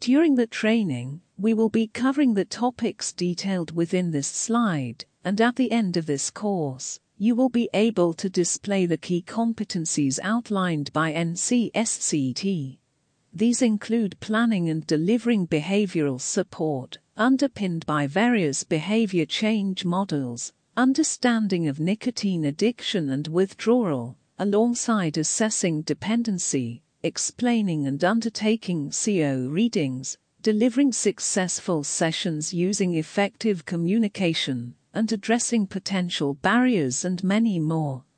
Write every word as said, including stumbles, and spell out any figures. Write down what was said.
During the training, we will be covering the topics detailed within this slide, and at the end of this course, you will be able to display the key competencies outlined by N C S C T. These include planning and delivering behavioral support, underpinned by various behavior change models, understanding of nicotine addiction and withdrawal, alongside assessing dependency, explaining and undertaking C O readings, delivering successful sessions using effective communication, and addressing potential barriers and many more.